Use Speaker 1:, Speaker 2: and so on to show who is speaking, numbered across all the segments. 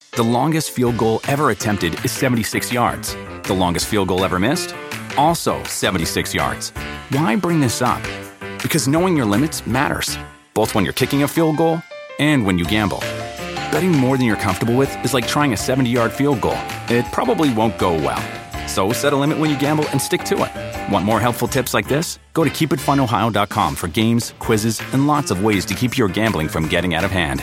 Speaker 1: The longest field goal ever attempted is 76 yards. The longest field goal ever missed? Also 76 yards. Why bring this up? Because knowing your limits matters, both when you're kicking a field goal and when you gamble. Betting more than you're comfortable with is like trying a 70-yard field goal. It probably won't go well. So set a limit when you gamble and stick to it. Want more helpful tips like this? Go to keepitfunohio.com for games, quizzes, and lots of ways to keep your gambling from getting out of hand.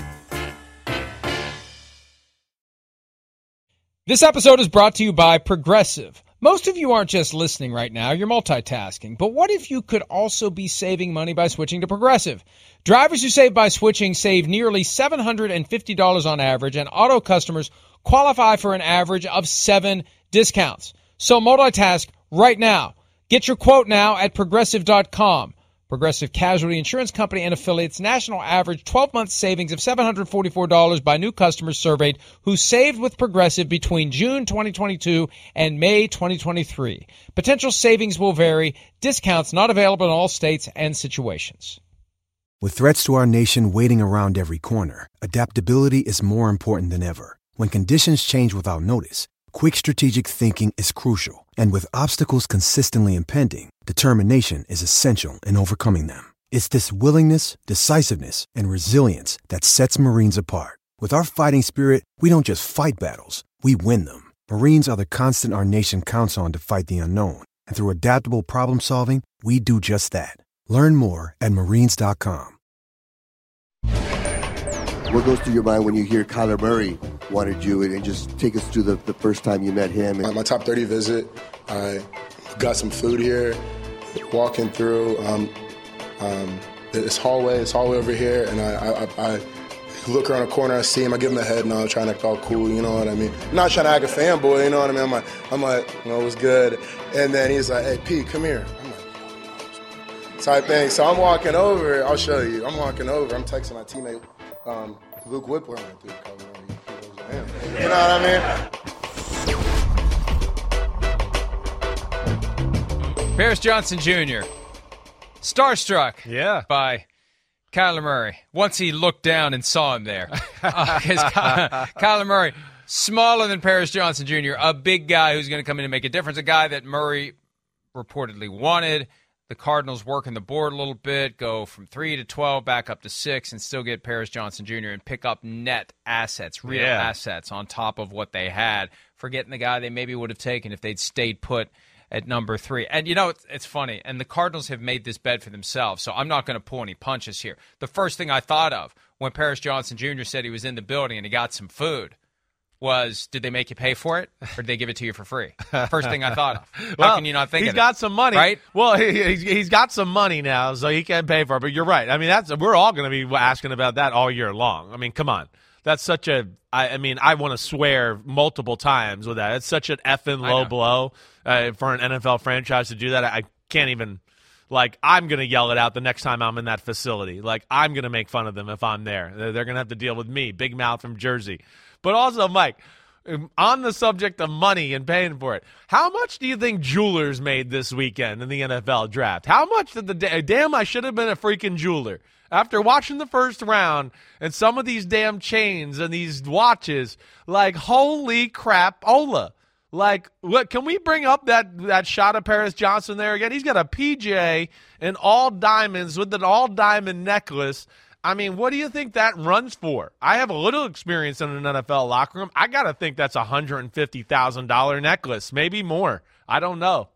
Speaker 2: This episode is brought to you by Progressive. Most of you aren't just listening right now, you're multitasking. But what if you could also be saving money by switching to Progressive? Drivers who save by switching save nearly $750 on average, and auto customers qualify for an average of 7 discounts. So multitask right now. Get your quote now at Progressive.com. Progressive Casualty Insurance Company and affiliates national average 12-month savings of $744 by new customers surveyed who saved with Progressive between June 2022 and May 2023. Potential savings will vary. Discounts not available in all states and situations.
Speaker 3: With threats to our nation waiting around every corner, adaptability is more important than ever. When conditions change without notice, quick strategic thinking is crucial. And with obstacles consistently impending, determination is essential in overcoming them. It's this willingness, decisiveness, and resilience that sets Marines apart. With our fighting spirit, we don't just fight battles, we win them. Marines are the constant our nation counts on to fight the unknown. And through adaptable problem solving, we do just that. Learn more at Marines.com.
Speaker 4: What goes through your mind when you hear Kyler Murray wanted you, and just take us through the first time you met him?
Speaker 5: My top 30 visit, I got some food here, walking through this hallway over here, and I look around the corner, I see him, I give him a head nod, trying to act all cool, you know what I mean? I'm not trying to act a fanboy, you know what I mean? I'm like, you know, what's good? And then he's like, hey, P, come here. I'm like, type thing. So I'm walking over, I'll show you. I'm walking over, I'm texting my teammate, Luke Whipler. You know what I
Speaker 2: mean? Paris Johnson Jr. Starstruck by Kyler Murray. Once he looked down and saw him there. Kyler Murray, smaller than Paris Johnson Jr., a big guy who's going to come in and make a difference, a guy that Murray reportedly wanted. The Cardinals working the board a little bit, go from 3 to 12, back up to 6, and still get Paris Johnson Jr. and pick up net assets, real assets on top of what they had, forgetting the guy they maybe would have taken if they'd stayed put at number 3. And, you know, it's funny, and the Cardinals have made this bet for themselves, so I'm not going to pull any punches here. The first thing I thought of when Paris Johnson Jr. said he was in the building and he got some food was, did they make you pay for it, or did they give it to you for free? First thing I thought of. How can you not think of it?
Speaker 6: He's got some money.
Speaker 2: Right?
Speaker 6: Well, he's got some money now, so he can pay for it. But you're right. I mean, we're all going to be asking about that all year long. I mean, come on. That's such a – I mean, I want to swear multiple times with that. It's such an effing low blow for an NFL franchise to do that. I can't even – like, I'm going to yell it out the next time I'm in that facility. Like, I'm going to make fun of them if I'm there. They're going to have to deal with me, Big Mouth from Jersey. But also, Mike, on the subject of money and paying for it, how much do you think jewelers made this weekend in the NFL draft? How much did damn, I should have been a freaking jeweler. After watching the first round and some of these damn chains and these watches, like, holy crap, Ola. Like, what? Can we bring up that shot of Paris Johnson there again? He's got a PJ in all diamonds with an all-diamond necklace. I mean, what do you think that runs for? I have a little experience in an NFL locker room. I got to think that's a $150,000 necklace, maybe more. I don't know.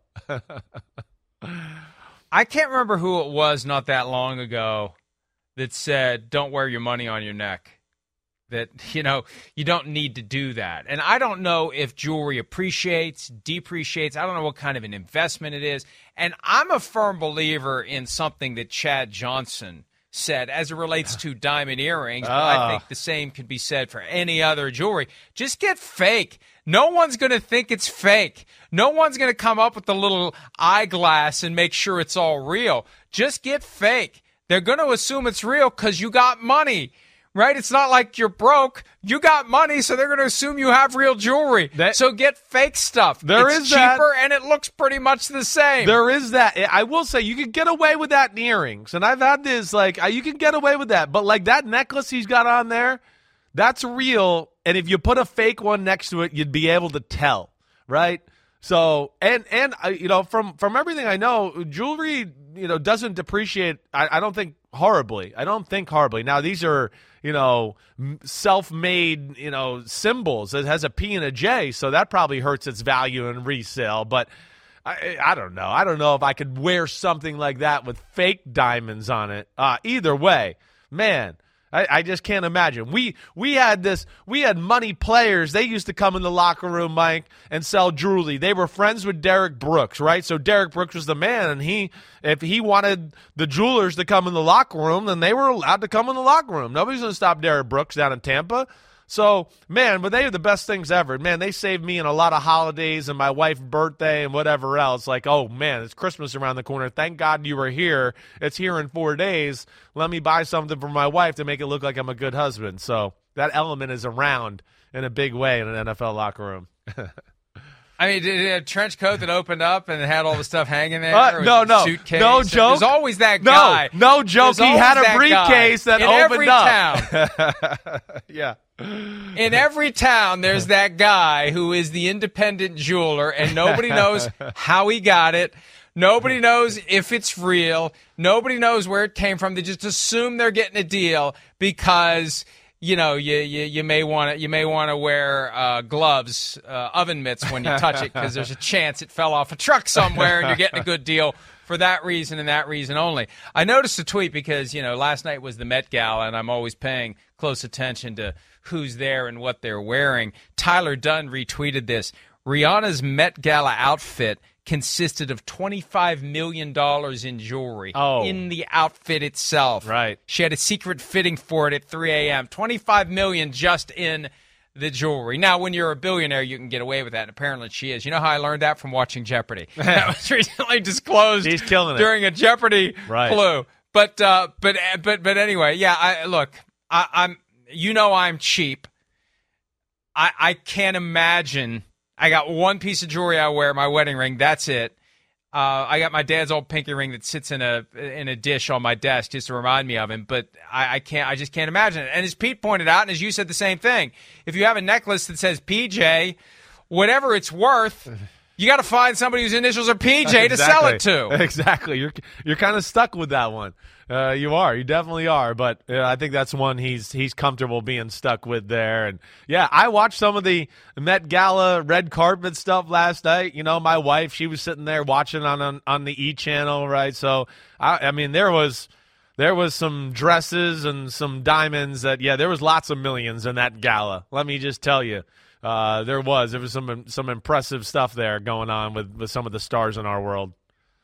Speaker 2: I can't remember who it was not that long ago that said, don't wear your money on your neck. That, you know, you don't need to do that. And I don't know if jewelry appreciates, depreciates. I don't know what kind of an investment it is. And I'm a firm believer in something that Chad Johnson said as it relates to diamond earrings. But I think the same can be said for any other jewelry. Just get fake. No one's going to think it's fake. No one's going to come up with a little eyeglass and make sure it's all real. Just get fake. They're going to assume it's real because you got money. Right? It's not like you're broke. You got money, so they're going to assume you have real jewelry. So get fake stuff. It's cheaper, and it looks pretty much the same.
Speaker 6: There is that. I will say, you can get away with that in earrings. And I've had this, like, you can get away with that. But, like, that necklace he's got on there, that's real. and if you put a fake one next to it, you'd be able to tell, right? So, and from everything I know, jewelry, doesn't depreciate, I don't think horribly. Now, these are, self-made, symbols. It has a P and a J, so that probably hurts its value in resale. But I don't know. I don't know if I could wear something like that with fake diamonds on it. Either way, man, I just can't imagine. We had money players. They used to come in the locker room, Mike, and sell jewelry. They were friends with Derek Brooks, right? So Derek Brooks was the man, and if he wanted the jewelers to come in the locker room, then they were allowed to come in the locker room. Nobody's going to stop Derek Brooks down in Tampa. So, man, but they are the best things ever. Man, they saved me in a lot of holidays and my wife's birthday and whatever else. Like, oh, man, it's Christmas around the corner. Thank God you were here. It's here in 4 days. Let me buy something for my wife to make it look like I'm a good husband. So that element is around in a big way in an NFL locker room.
Speaker 2: I mean, did it have a trench coat that opened up and it had all the stuff hanging there?
Speaker 6: No.
Speaker 2: Suitcase?
Speaker 6: No joke.
Speaker 2: There's always that guy.
Speaker 6: No joke. He had a briefcase that opened up.
Speaker 2: In every town.
Speaker 6: Yeah.
Speaker 2: In every town, there's that guy who is the independent jeweler, and nobody knows how he got it. Nobody knows if it's real. Nobody knows where it came from. They just assume they're getting a deal because you may want to wear gloves, oven mitts when you touch it because there's a chance it fell off a truck somewhere and you're getting a good deal for that reason and that reason only. I noticed a tweet because last night was the Met Gala and I'm always paying close attention to who's there and what they're wearing. Tyler Dunn retweeted this. Rihanna's Met Gala outfit consisted of $25 million in jewelry in the outfit itself.
Speaker 6: Right.
Speaker 2: She had a secret fitting for it at 3 a.m. $25 million just in the jewelry. Now, when you're a billionaire, you can get away with that, and apparently she is. You know how I learned that? From watching Jeopardy. That was recently disclosed.
Speaker 6: He's killing it
Speaker 2: during a Jeopardy clue. But anyway, yeah. I'm cheap. I can't imagine. I got one piece of jewelry I wear, my wedding ring. That's it. I got my dad's old pinky ring that sits in a dish on my desk just to remind me of him. But I just can't imagine it. And as Pete pointed out, and as you said the same thing, if you have a necklace that says PJ, whatever it's worth, you got to find somebody whose initials are PJ to sell it to.
Speaker 6: Exactly. You're kind of stuck with that one. You are. You definitely are. But I think that's one he's comfortable being stuck with there. And, yeah, I watched some of the Met Gala red carpet stuff last night. My wife, she was sitting there watching on the E! channel, right? So, I mean, there was some dresses and some diamonds there was lots of millions in that gala. Let me just tell you. There was some impressive stuff there going on with some of the stars in our world.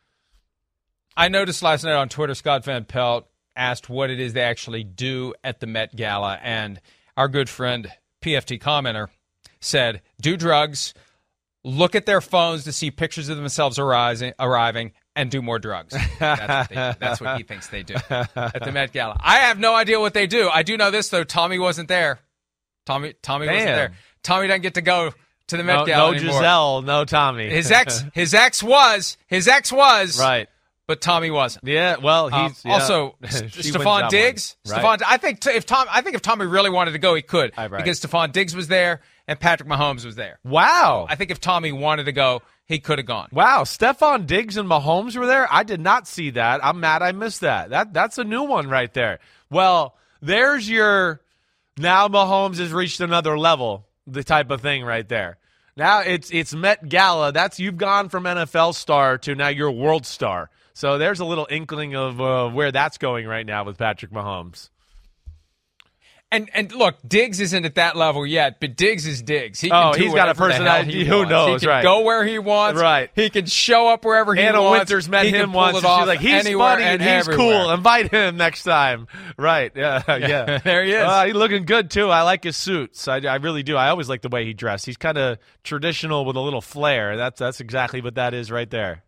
Speaker 2: I noticed last night on Twitter, Scott Van Pelt asked what it is they actually do at the Met Gala, and our good friend PFT commenter said, do drugs, look at their phones to see pictures of themselves arriving, and do more drugs. That's what he thinks they do at the Met Gala. I have no idea what they do. I do know this, though. Tommy wasn't there. Tommy wasn't there. Tommy doesn't get to go to the Met Gala anymore.
Speaker 6: No Giselle, no Tommy.
Speaker 2: His ex was. Right. But Tommy wasn't.
Speaker 6: Yeah, well, he's
Speaker 2: also Stephon Diggs.
Speaker 6: Right.
Speaker 2: I think if Tommy really wanted to go, he could because Stephon Diggs was there and Patrick Mahomes was there.
Speaker 6: Wow.
Speaker 2: So I think if Tommy wanted to go, he could have gone.
Speaker 6: Wow, Stephon Diggs and Mahomes were there? I did not see that. I'm mad I missed that. That's a new one right there. Well, there's your now Mahomes has reached another level, the type of thing right there. Now it's Met Gala. You've gone from NFL star to now you're world star. So there's a little inkling of where that's going right now with Patrick Mahomes.
Speaker 2: And look, Diggs isn't at that level yet, but Diggs is Diggs. He's got
Speaker 6: a personality. Who knows?
Speaker 2: He can go where he wants.
Speaker 6: Right.
Speaker 2: He can show up wherever he wants.
Speaker 6: Anna Winters met him once. And she's like, he's funny and he's
Speaker 2: everywhere.
Speaker 6: Cool. Invite him next time. Right. Yeah.
Speaker 2: There he is.
Speaker 6: He's looking good, too. I like his suits. I really do. I always like the way he dressed. He's kind of traditional with a little flair. That's exactly what that is right there.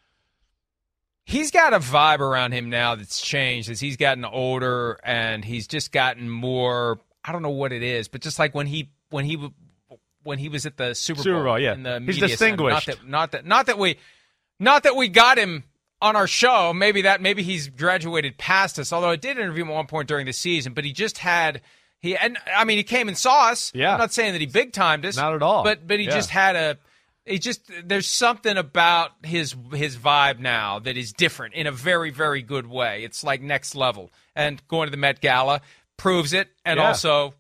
Speaker 2: He's got a vibe around him now that's changed as he's gotten older and he's just gotten more, I don't know what it is, but just like when he was at the Super Bowl
Speaker 6: yeah.
Speaker 2: in the
Speaker 6: he's
Speaker 2: media
Speaker 6: distinguished.
Speaker 2: Center. Not that we got him on our show. Maybe he's graduated past us, although I did interview him at one point during the season, but he He came and saw us.
Speaker 6: Yeah.
Speaker 2: I'm not saying that he big timed us.
Speaker 6: Not at all.
Speaker 2: But he just had there's something about his vibe now that is different in a very, very good way. It's like next level. And going to the Met Gala proves it. And also,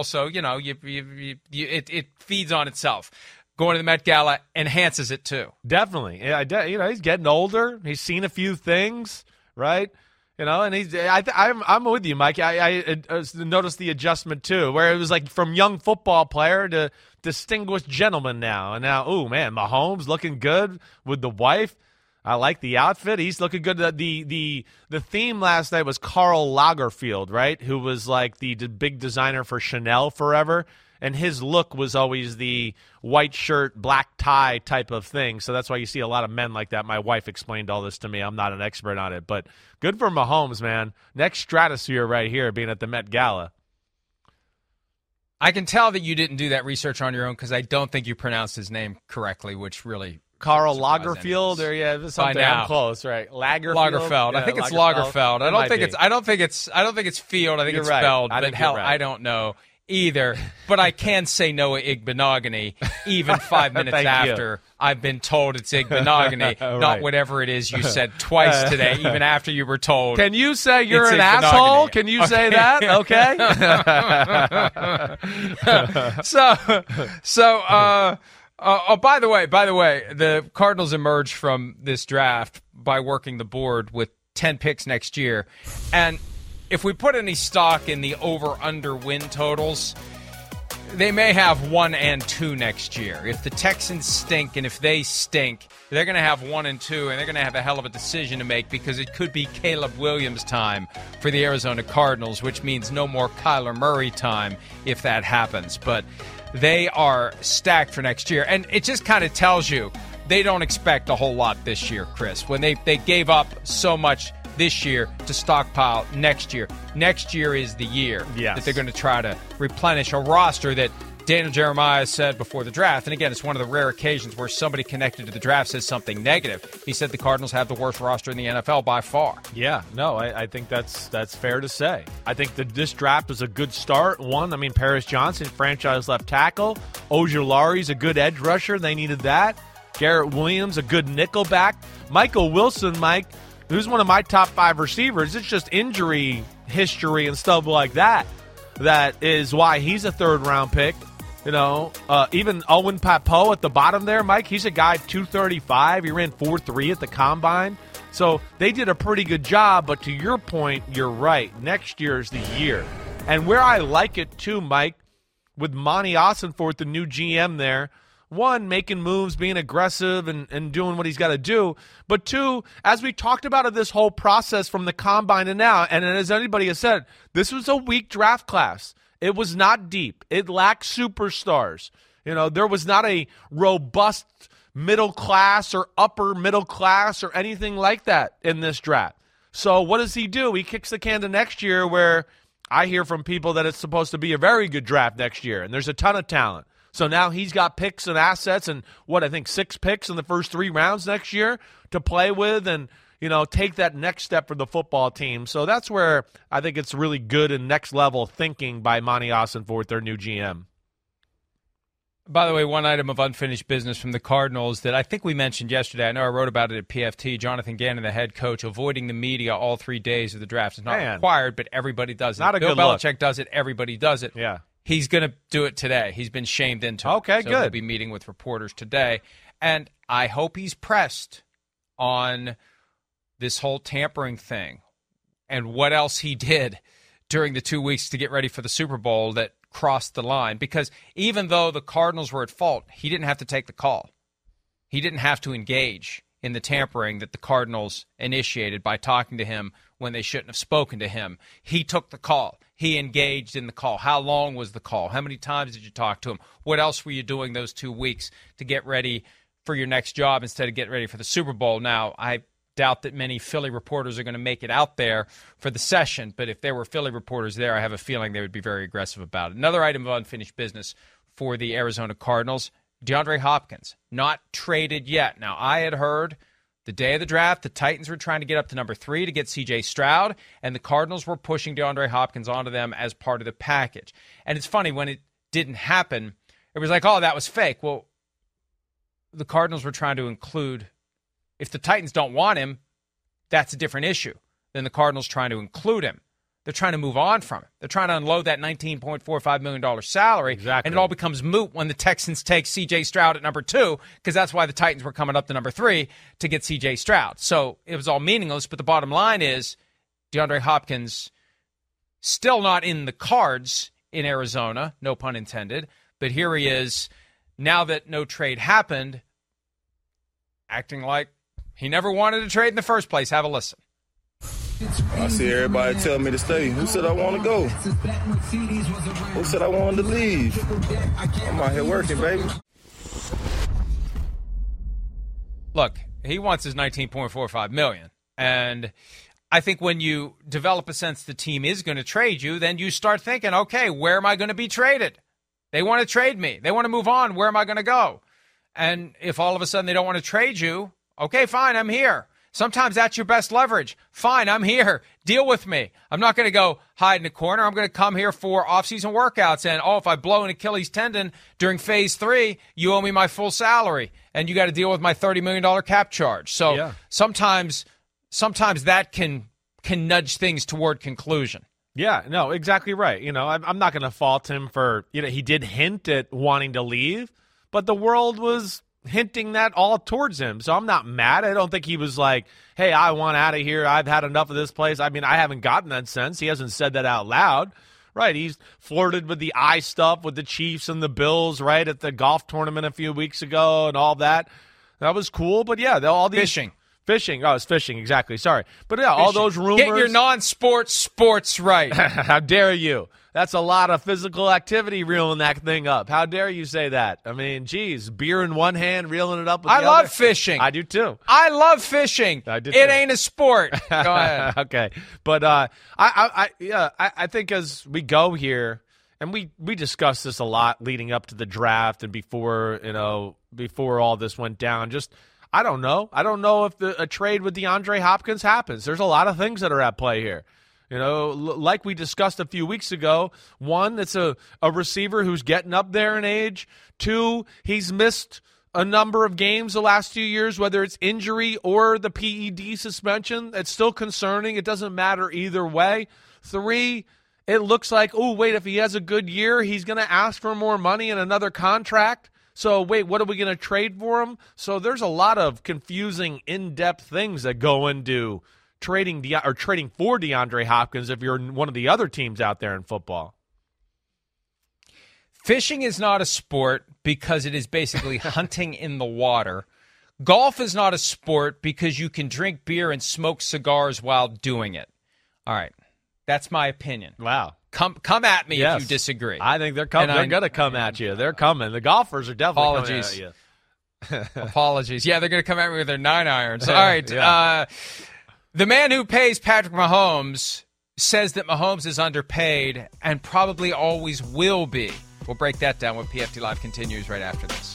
Speaker 2: it feeds on itself. Going to the Met Gala enhances it too.
Speaker 6: Definitely. Yeah, he's getting older. He's seen a few things, right? And I'm with you, Mike. I noticed the adjustment too, where it was like from young football player to distinguished gentleman now. And now, oh man, Mahomes looking good with the wife. I like the outfit. He's looking good. The theme last night was Karl Lagerfeld, right? Who was like the big designer for Chanel forever. And his look was always the white shirt, black tie type of thing. So that's why you see a lot of men like that. My wife explained all this to me. I'm not an expert on it. But good for Mahomes, man. Next stratosphere right here, being at the Met Gala.
Speaker 2: I can tell that you didn't do that research on your own because I don't think you pronounced his name correctly, which really
Speaker 6: Karl Lagerfeld, or something. I'm close, right?
Speaker 2: Lagerfeld. I think it's Lagerfeld. I don't think it's Field. I think it's Feld. But hell, I don't know either. But I can say Noah Igbenogany even 5 minutes after I've been told it's Igbenogany, not whatever it is you said twice today, even after you were told.
Speaker 6: Can you say you're an asshole? Can you say that? Okay.
Speaker 2: By the way, the Cardinals emerged from this draft by working the board with 10 picks next year. And if we put any stock in the over-under win totals, they may have 1 and 2 next year. If the Texans stink and if they stink, they're going to have 1 and 2, and they're going to have a hell of a decision to make because it could be Caleb Williams time for the Arizona Cardinals, which means no more Kyler Murray time if that happens. But they are stacked for next year, and it just kind of tells you they don't expect a whole lot this year, Chris. When they gave up so much this year to stockpile next year. Next year is the year that they're going to try to replenish a roster that Daniel Jeremiah said before the draft. And again, it's one of the rare occasions where somebody connected to the draft says something negative. He said the Cardinals have the worst roster in the NFL by far.
Speaker 6: Yeah, no, I think that's fair to say. I think that this draft was a good start. Paris Johnson, franchise left tackle. Ojulari's a good edge rusher. They needed that. Garrett Williams, a good nickel back. Michael Wilson, Mike, who's one of my top 5 receivers. It's just injury history and stuff like that. That is why he's a 3rd-round pick. Even Owen Papo at the bottom there, Mike, he's a guy 235. He ran 4.3 at the Combine. So they did a pretty good job, but to your point, you're right. Next year is the year. And where I like it too, Mike, with Monty Ossenfort, the new GM there, 1, making moves, being aggressive, and doing what he's got to do. But 2, as we talked about in this whole process from the Combine to now, and as anybody has said, this was a weak draft class. It was not deep. It lacked superstars. There was not a robust middle class or upper middle class or anything like that in this draft. So what does he do? He kicks the can to next year, where I hear from people that it's supposed to be a very good draft next year, and there's a ton of talent. So now he's got picks and assets and 6 picks in the first 3 rounds next year to play with and, take that next step for the football team. So that's where I think it's really good and next level thinking by Monty Ossenfort, their new GM.
Speaker 2: By the way, one item of unfinished business from the Cardinals that I think we mentioned yesterday, I know I wrote about it at PFT, Jonathan Gannon, the head coach, avoiding the media all 3 days of the draft. It's not required, but everybody does it.
Speaker 6: Not a
Speaker 2: Bill
Speaker 6: good look.
Speaker 2: Belichick does it. Everybody does it.
Speaker 6: Yeah.
Speaker 2: He's going to do it today. He's been shamed into it.
Speaker 6: Okay,
Speaker 2: so
Speaker 6: good.
Speaker 2: He'll be meeting with reporters today. And I hope he's pressed on this whole tampering thing and what else he did during the 2 weeks to get ready for the Super Bowl that crossed the line. Because even though the Cardinals were at fault, he didn't have to take the call. He didn't have to engage in the tampering that the Cardinals initiated by talking to him when they shouldn't have spoken to him. He took the call. He engaged in the call. How long was the call? How many times did you talk to him? What else were you doing those 2 weeks to get ready for your next job instead of getting ready for the Super Bowl? Now, I doubt that many Philly reporters are going to make it out there for the session, but if there were Philly reporters there, I have a feeling they would be very aggressive about it. Another item of unfinished business for the Arizona Cardinals, DeAndre Hopkins, not traded yet. Now, I had heard The day of the draft, the Titans were trying to get up to number 3 to get C.J. Stroud, and the Cardinals were pushing DeAndre Hopkins onto them as part of the package. And it's funny, when it didn't happen, it was like, oh, that was fake. Well, the Cardinals were trying to include, if the Titans don't want him, that's a different issue than the Cardinals trying to include him. They're trying to move on from him. They're trying to unload that $19.45 million salary.
Speaker 6: Exactly.
Speaker 2: And it all becomes moot when the Texans take C.J. Stroud at number 2, because that's why the Titans were coming up to number 3 to get C.J. Stroud. So it was all meaningless, but the bottom line is DeAndre Hopkins still not in the cards in Arizona, no pun intended, but here he is, now that no trade happened, acting like he never wanted to trade in the first place. Have a listen.
Speaker 7: I see everybody tell me to stay. Who said I want to go? Who said I wanted to leave? I'm out here working, baby.
Speaker 2: Look, he wants his $19.45 million. And I think when you develop a sense the team is going to trade you, then you start thinking, okay, where am I going to be traded? They want to trade me. They want to move on. Where am I going to go? And if all of a sudden they don't want to trade you, okay, fine, I'm here. Sometimes that's your best leverage. Fine, I'm here. Deal with me. I'm not going to go hide in a corner. I'm going to come here for off-season workouts. And, if I blow an Achilles tendon during phase 3, you owe me my full salary. And you got to deal with my $30 million cap charge. So sometimes that can nudge things toward conclusion.
Speaker 6: Yeah, no, exactly right. I'm not going to fault him for, he did hint at wanting to leave, but the world was hinting that all towards him. So I'm not mad. I don't think he was like, hey, I want out of here. I've had enough of this place. I mean, I haven't gotten that sense. He hasn't said that out loud. Right, he's flirted with the eye stuff with the Chiefs and the Bills, right, at the golf tournament a few weeks ago and all that. That was cool, but yeah, all these... Fishing. Oh, it's fishing, exactly. Sorry. But yeah, all those rumors.
Speaker 2: Get your non-sports sports right.
Speaker 6: How dare you? That's a lot of physical activity reeling that thing up. How dare you say that? I mean, geez, beer in one hand, reeling it up with the other.
Speaker 2: I love fishing.
Speaker 6: I do too.
Speaker 2: I love fishing.
Speaker 6: I do
Speaker 2: it
Speaker 6: too.
Speaker 2: Ain't a sport. Go ahead.
Speaker 6: Okay. But I think as we go here, and we discussed this a lot leading up to the draft and before all this went down, just I don't know. I don't know if a trade with DeAndre Hopkins happens. There's a lot of things that are at play here. Like we discussed a few weeks ago, one, it's a receiver who's getting up there in age. Two, he's missed a number of games the last few years, whether it's injury or the PED suspension. It's still concerning. It doesn't matter either way. Three, it looks like, if he has a good year, he's going to ask for more money and another contract. So, wait, what are we going to trade for him? So there's a lot of confusing, in-depth things that go into trading for DeAndre Hopkins if you're one of the other teams out there in football.
Speaker 2: Fishing is not a sport because it is basically hunting in the water. Golf is not a sport because you can drink beer and smoke cigars while doing it. All right. That's my opinion.
Speaker 6: Wow.
Speaker 2: Come at me if you disagree.
Speaker 6: I think they're coming. They're going to come at you. They're coming. The golfers are definitely coming at you.
Speaker 2: Apologies. Yeah, they're going to come at me with their 9-irons. All right. Yeah. The man who pays Patrick Mahomes says that Mahomes is underpaid and probably always will be. We'll break that down when PFT Live continues right after this.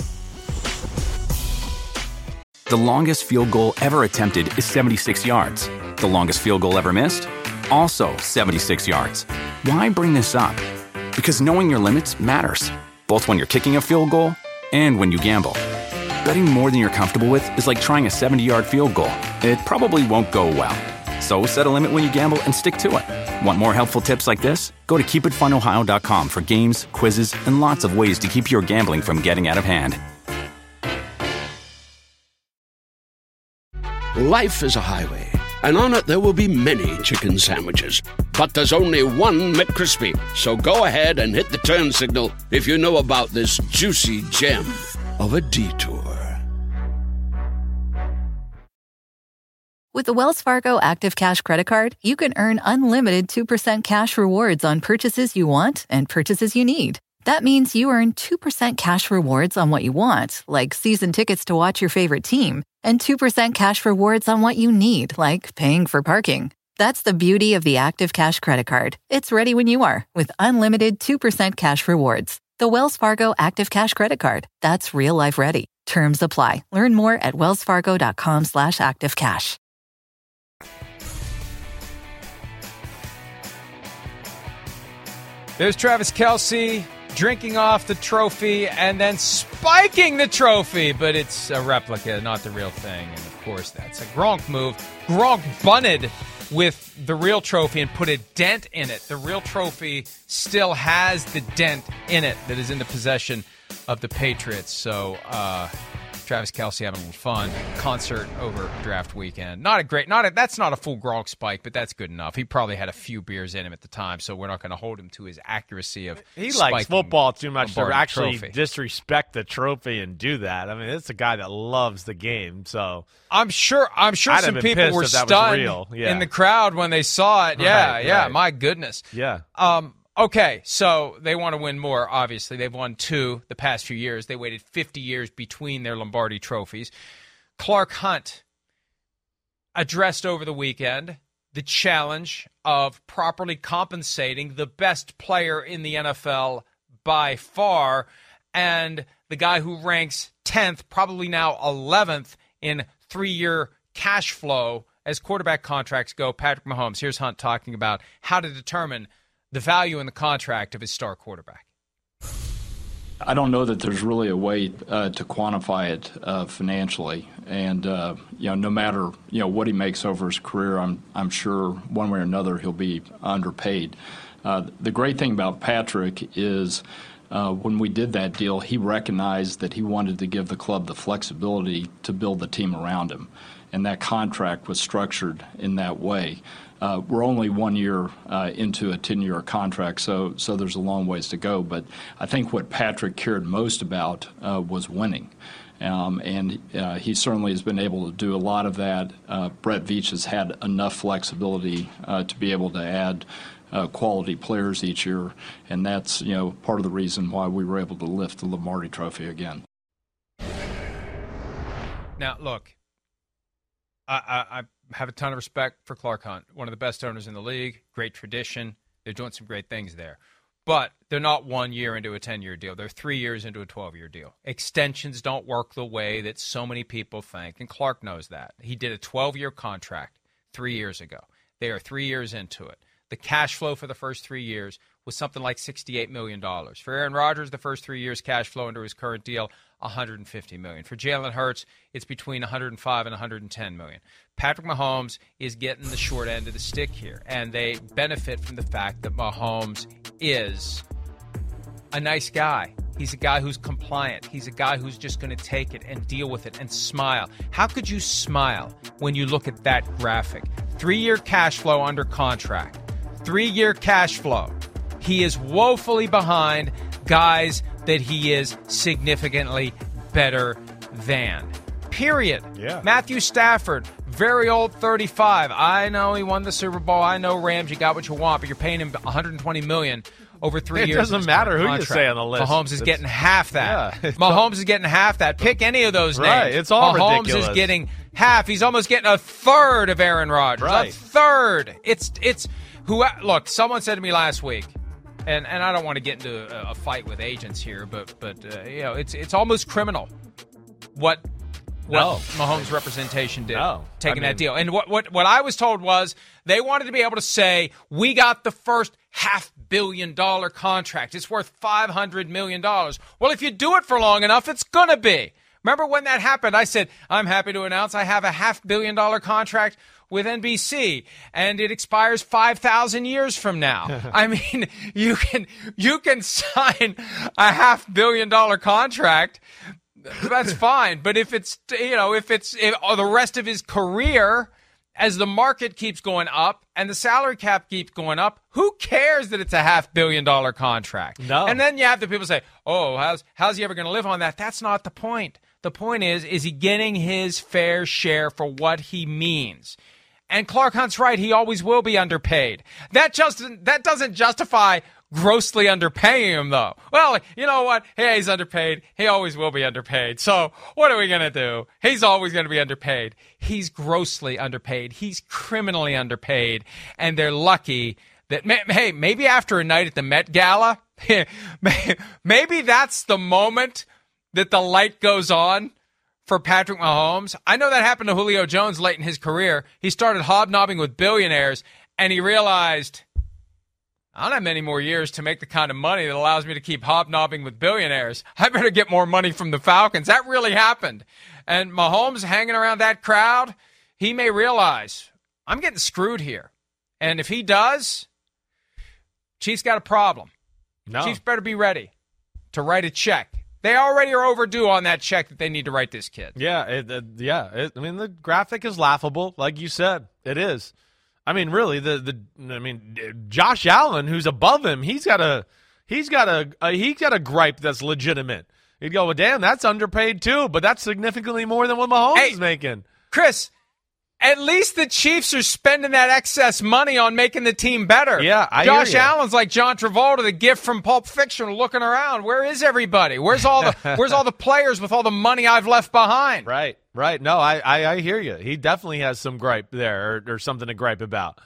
Speaker 1: The longest field goal ever attempted is 76 yards. The longest field goal ever missed? Also 76 yards. Why bring this up? Because knowing your limits matters, both when you're kicking a field goal and when you gamble. Betting more than you're comfortable with is like trying a 70-yard field goal. It probably won't go well. So set a limit when you gamble and stick to it. Want more helpful tips like this? Go to keepitfunohio.com for games, quizzes, and lots of ways to keep your gambling from getting out of hand.
Speaker 8: Life is a highway, and on it there will be many chicken sandwiches. But there's only one McCrispy. So go ahead and hit the turn signal if you know about this juicy gem of a detour.
Speaker 9: With the Wells Fargo Active Cash Credit Card, you can earn unlimited 2% cash rewards on purchases you want and purchases you need. That means you earn 2% cash rewards on what you want, like season tickets to watch your favorite team, and 2% cash rewards on what you need, like paying for parking. That's the beauty of the Active Cash Credit Card. It's ready when you are, with unlimited 2% cash rewards. The Wells Fargo Active Cash Credit Card. That's real life ready. Terms apply. Learn more at wellsfargo.com/activecash.
Speaker 2: There's Travis Kelce drinking off the trophy and then spiking the trophy, but it's a replica, not the real thing. And of course, that's a Gronk move. Gronk bunted with the real trophy and put a dent in it. The real trophy still has the dent in it that is in the possession of the Patriots. So, Travis Kelce having a little fun. Concert over draft weekend. That's not a full Gronk spike, but that's good enough. He probably had a few beers in him at the time, so we're not going to hold him to his accuracy of
Speaker 6: He likes football too much to actually
Speaker 2: trophy.
Speaker 6: Disrespect the trophy and do that. I mean, it's a guy that loves the game, so
Speaker 2: I'm sure some people were stunned in the crowd when they saw it. Yeah, my goodness.
Speaker 6: Yeah.
Speaker 2: Okay, so they want to win more, obviously. They've won 2 the past few years. They waited 50 years between their Lombardi trophies. Clark Hunt addressed over the weekend the challenge of properly compensating the best player in the NFL by far, and the guy who ranks 10th, probably now 11th, in 3-year cash flow as quarterback contracts go, Patrick Mahomes. Here's Hunt talking about how to determine the value in the contract of his star quarterback.
Speaker 10: I don't know that there's really a way to quantify it financially, and no matter what he makes over his career, I'm sure one way or another he'll be underpaid. The great thing about Patrick is when we did that deal, he recognized that he wanted to give the club the flexibility to build the team around him, and that contract was structured in that way. We're only 1 year into a 10-year contract, so there's a long ways to go. But I think what Patrick cared most about was winning. And he certainly has been able to do a lot of that. Brett Veach has had enough flexibility to be able to add quality players each year, and that's part of the reason why we were able to lift the Lombardi Trophy again.
Speaker 2: Now, look, I have a ton of respect for Clark Hunt, one of the best owners in the league, great tradition. They're doing some great things there. But they're not 1 year into a 10-year deal. They're 3 years into a 12-year deal. Extensions don't work the way that so many people think, and Clark knows that. He did a 12-year contract 3 years ago. They are 3 years into it. The cash flow for the first 3 years was something like $68 million. For Aaron Rodgers, the first 3 years cash flow under his current deal, $150 million. For Jalen Hurts, it's between $105 and $110 million. Patrick Mahomes is getting the short end of the stick here, and they benefit from the fact that Mahomes is a nice guy. He's a guy who's compliant. He's a guy who's just going to take it and deal with it and smile. How could you smile when you look at that graphic? 3-year cash flow under contract. 3-year cash flow. He is woefully behind guys that he is significantly better than. Period.
Speaker 6: Yeah.
Speaker 2: Matthew Stafford, very old, 35. I know he won the Super Bowl. I know, Rams, you got what you want, but you're paying him $120 million over 3 years.
Speaker 6: It doesn't matter who you say on the list.
Speaker 2: Mahomes is getting half that. Yeah, Mahomes is getting half that. Pick any of those names.
Speaker 6: Right, it's all
Speaker 2: Mahomes
Speaker 6: ridiculous.
Speaker 2: is getting half. He's almost getting a third of Aaron Rodgers.
Speaker 6: Right.
Speaker 2: A third. Look, someone said to me last week, and I don't want to get into a fight with agents here, but it's almost criminal what Mahomes' representation did, taking that deal. And what I was told was they wanted to be able to say, we got the first $500 million contract. It's worth $500 million. Well, if you do it for long enough, it's going to be. Remember when that happened? I said, I'm happy to announce I have a $500 million contract with NBC, and it expires 5,000 years from now. I mean, you can sign a $500 million contract. That's fine. But if it's the rest of his career, as the market keeps going up and the salary cap keeps going up, who cares that it's a $500 million contract?
Speaker 6: No.
Speaker 2: And then you have the people say, oh, how's he ever going to live on that? That's not the point. The point is he getting his fair share for what he means? And Clark Hunt's right. He always will be underpaid. That doesn't justify grossly underpaying him, though. Well, you know what? Hey, he's underpaid. He always will be underpaid. So what are we going to do? He's always going to be underpaid. He's grossly underpaid. He's criminally underpaid. And they're lucky that, hey, maybe after a night at the Met Gala, maybe that's the moment that the light goes on for Patrick Mahomes. I know that happened to Julio Jones late in his career. He started hobnobbing with billionaires, and he realized, I don't have many more years to make the kind of money that allows me to keep hobnobbing with billionaires. I better get more money from the Falcons. That really happened. And Mahomes hanging around that crowd, he may realize, I'm getting screwed here. And if he does, Chiefs got a problem.
Speaker 6: No.
Speaker 2: Chiefs better be ready to write a check. They already are overdue on that check that they need to write this kid.
Speaker 6: Yeah, I mean, the graphic is laughable, like you said. It is. I mean, really, Josh Allen, who's above him, he's got a gripe that's legitimate. He'd go, well, damn, that's underpaid too, but that's significantly more than what Mahomes is making.
Speaker 2: Chris, at least the Chiefs are spending that excess money on making the team better.
Speaker 6: Yeah,
Speaker 2: Josh Allen's like John Travolta, the gift from Pulp Fiction, looking around. Where is everybody? Where's all the players with all the money I've left behind?
Speaker 6: Right. No, I hear you. He definitely has some gripe there, or something to gripe about.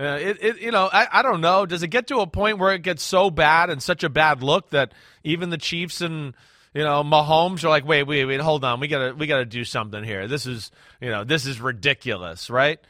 Speaker 6: I don't know. Does it get to a point where it gets so bad and such a bad look that even the Chiefs and Mahomes are like, wait, hold on, we gotta do something here. This is ridiculous, right?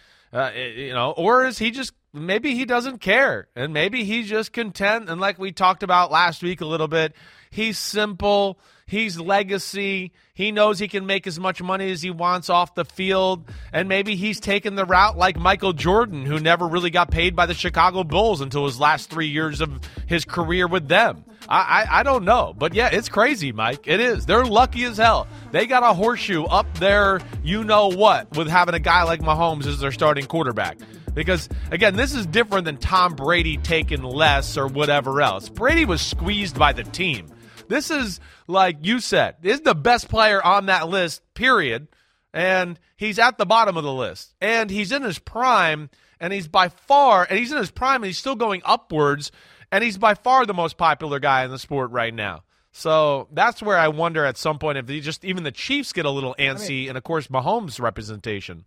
Speaker 6: Or is he just, maybe he doesn't care, and maybe he's just content. And like we talked about last week a little bit, he's simple. He's legacy. He knows he can make as much money as he wants off the field. And maybe he's taken the route like Michael Jordan, who never really got paid by the Chicago Bulls until his last 3 years of his career with them. I don't know. But, yeah, it's crazy, Mike. It is. They're lucky as hell. They got a horseshoe up there, you-know-what, with having a guy like Mahomes as their starting quarterback. Because, again, this is different than Tom Brady taking less or whatever else. Brady was squeezed by the team. This is, like you said, this is the best player on that list, period. And he's at the bottom of the list. And he's in his prime, and he's in his prime, and he's still going upwards, and he's by far the most popular guy in the sport right now. So that's where I wonder at some point if even the Chiefs get a little antsy, and, of course, Mahomes' representation.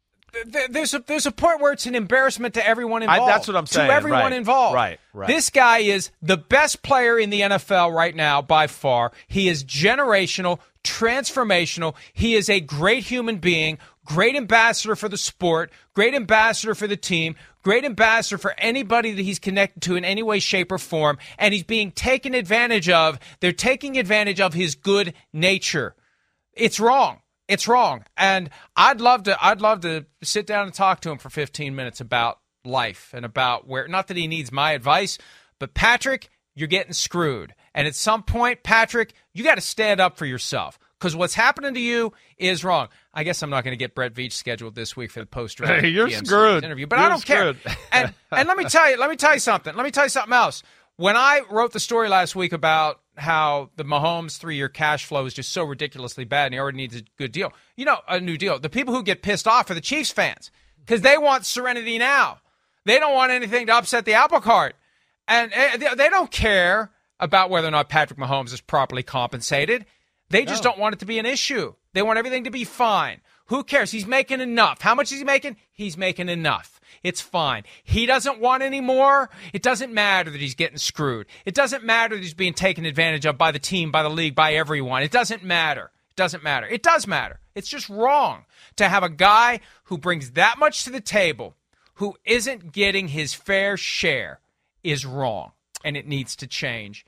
Speaker 2: There's a point where it's an embarrassment to everyone involved.
Speaker 6: That's what I'm saying.
Speaker 2: To everyone involved.
Speaker 6: Right.
Speaker 2: This guy is the best player in the NFL right now by far. He is generational, transformational. He is a great human being, great ambassador for the sport, great ambassador for the team, great ambassador for anybody that he's connected to in any way, shape, or form. And he's being taken advantage of. They're taking advantage of his good nature. It's wrong. It's wrong. And I'd love to sit down and talk to him for 15 minutes about life and about where, not that he needs my advice, but Patrick, you're getting screwed. And at some point, Patrick, you got to stand up for yourself because what's happening to you is wrong. I guess I'm not going to get Brett Veach scheduled this week for the post-draft
Speaker 6: you're screwed.
Speaker 2: interview, but I don't care. And let me tell you something. Let me tell you something else. When I wrote the story last week about how the Mahomes 3-year cash flow is just so ridiculously bad and he already needs a good deal, a new deal, the people who get pissed off are the Chiefs fans because they want serenity now. They don't want anything to upset the apple cart. And they don't care about whether or not Patrick Mahomes is properly compensated. They just don't want it to be an issue. They want everything to be fine. Who cares? He's making enough. How much is he making? He's making enough. It's fine. He doesn't want any more. It doesn't matter that he's getting screwed. It doesn't matter that he's being taken advantage of by the team, by the league, by everyone. It doesn't matter. It doesn't matter. It does matter. It's just wrong to have a guy who brings that much to the table, who isn't getting his fair share, is wrong. And it needs to change.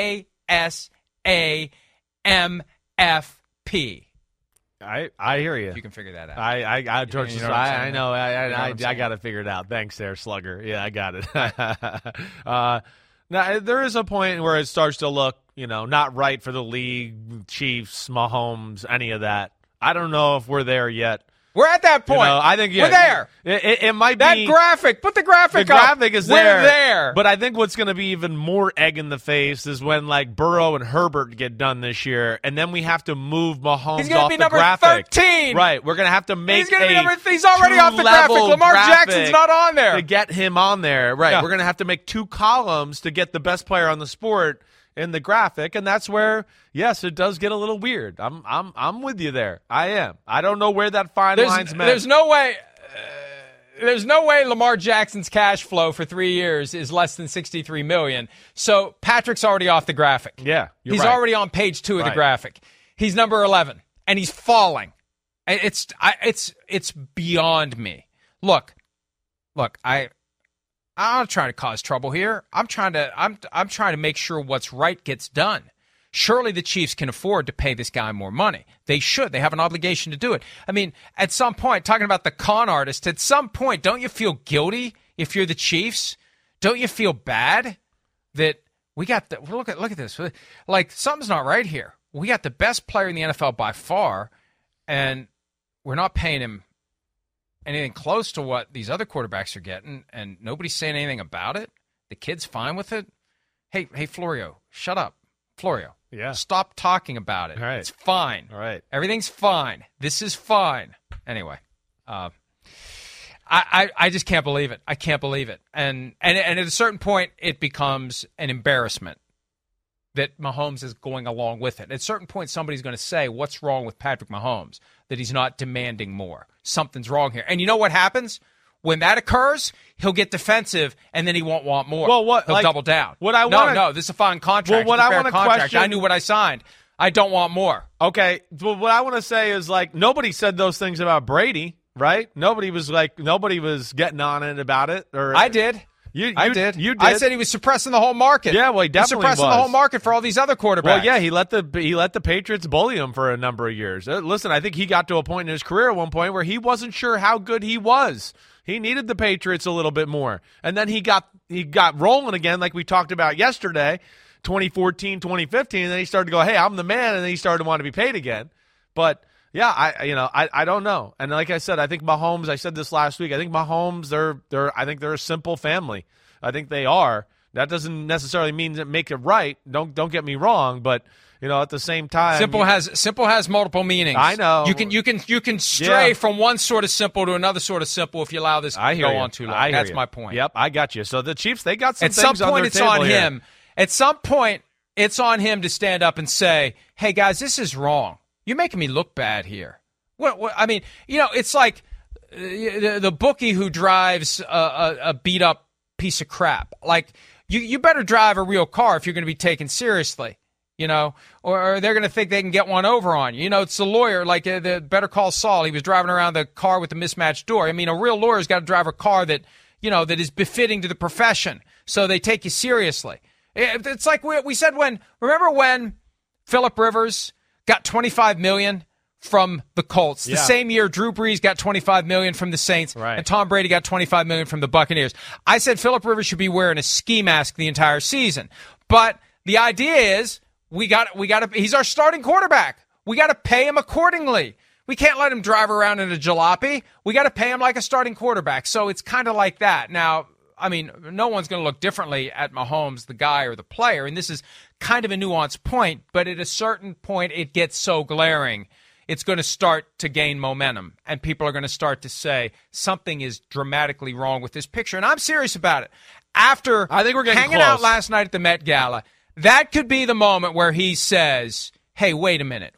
Speaker 2: ASAMFP.
Speaker 6: I hear you.
Speaker 2: You can figure that out.
Speaker 6: I know. I got to figure it out. Thanks there, Slugger. Yeah, I got it. Now, there is a point where it starts to look, not right for the league, Chiefs, Mahomes, any of that. I don't know if we're there yet.
Speaker 2: We're at that point.
Speaker 6: I think
Speaker 2: we're there.
Speaker 6: It might
Speaker 2: that
Speaker 6: be.
Speaker 2: That graphic. Put the graphic up.
Speaker 6: The graphic is there.
Speaker 2: We're there.
Speaker 6: But I think what's going to be even more egg in the face is when, Burrow and Herbert get done this year, and then we have to move Mahomes off the graphic.
Speaker 2: He's going to be number 13.
Speaker 6: Right. We're going to have to make
Speaker 2: He's already off the graphic. Lamar Jackson's not on there.
Speaker 6: To get him on there. Right.
Speaker 2: Yeah.
Speaker 6: We're going to have to make 2 columns to get the best player on the sport in the graphic, and that's where, yes, it does get a little weird. I'm with you there. I am. I don't know where that fine line's met.
Speaker 2: There's no way Lamar Jackson's cash flow for 3 years is less than $63 million. So Patrick's already off the graphic.
Speaker 6: Yeah,
Speaker 2: he's already on page 2 of the graphic. He's number 11. and he's falling. It's beyond me. Look, I'm not trying to cause trouble here. I'm trying to make sure what's right gets done. Surely the Chiefs can afford to pay this guy more money. They should. They have an obligation to do it. I mean, at some point, talking about the con artist, at some point, don't you feel guilty if you're the Chiefs? Don't you feel bad that we got the look at this? Like, something's not right here. We got the best player in the NFL by far, and we're not paying him anything close to what these other quarterbacks are getting, and nobody's saying anything about it. The kid's fine with it. Hey, Florio, shut up. Florio.
Speaker 6: Yeah.
Speaker 2: Stop talking about it.
Speaker 6: All right.
Speaker 2: It's fine.
Speaker 6: All right.
Speaker 2: Everything's fine. This is fine. Anyway, I just can't believe it. I can't believe it. And at a certain point, it becomes an embarrassment that Mahomes is going along with it. At a certain point, somebody's going to say, what's wrong with Patrick Mahomes? That he's not demanding more. Something's wrong here. And you know what happens? When that occurs, he'll get defensive, and then he won't want more.
Speaker 6: Well,
Speaker 2: he'll double down. No, this is a fine contract.
Speaker 6: Well, what I want to question,
Speaker 2: I knew what I signed. I don't want more.
Speaker 6: Okay. Well, what I want to say is, like, nobody said those things about Brady, right? Nobody was getting on it about it. Or
Speaker 2: I did.
Speaker 6: I did. You did.
Speaker 2: I said he was suppressing the whole market.
Speaker 6: Yeah, well, he definitely was.
Speaker 2: Suppressing the whole market for all these other quarterbacks.
Speaker 6: Well, yeah, he let the Patriots bully him for a number of years. Listen, I think he got to a point in his career at one point where he wasn't sure how good he was. He needed the Patriots a little bit more. And then he got rolling again, like we talked about yesterday, 2014, 2015, and then he started to go, hey, I'm the man, and then he started to want to be paid again. But yeah, I don't know. And like I said, I think Mahomes, I said this last week, I think Mahomes, they're a simple family. I think they are. That doesn't necessarily mean that make it right. Don't get me wrong, but at the same time,
Speaker 2: simple has multiple meanings.
Speaker 6: I know.
Speaker 2: You can stray from one sort of simple to another sort of simple if you allow this to go on too long. That's my point.
Speaker 6: Yep, I got you. So the Chiefs, they got some
Speaker 2: things
Speaker 6: on their table.
Speaker 2: At some point, it's on him. At some point, it's on him to stand up and say, "Hey guys, this is wrong. You're making me look bad here." What I mean, it's like the bookie who drives a beat up piece of crap. Like you better drive a real car if you're going to be taken seriously. Or they're going to think they can get one over on you. It's the lawyer, like the Better Call Saul. He was driving around the car with the mismatched door. I mean, a real lawyer's got to drive a car that is befitting to the profession, so they take you seriously. It's like we said remember when Phillip Rivers got $25 million from the Colts? The same year Drew Brees got $25 million from the Saints,
Speaker 6: right, and
Speaker 2: Tom Brady got $25 million from the Buccaneers. I said Phillip Rivers should be wearing a ski mask the entire season. But the idea is, we got to. He's our starting quarterback. We got to pay him accordingly. We can't let him drive around in a jalopy. We got to pay him like a starting quarterback. So it's kind of like that. Now, I mean, no one's going to look differently at Mahomes, the guy or the player, and this is kind of a nuanced point. But at a certain point, it gets so glaring, it's going to start to gain momentum, and people are going to start to say something is dramatically wrong with this picture. And I'm serious about it. After
Speaker 6: I think we're getting
Speaker 2: hanging
Speaker 6: close.
Speaker 2: out last night at the Met Gala, that could be the moment where he says, hey, wait a minute.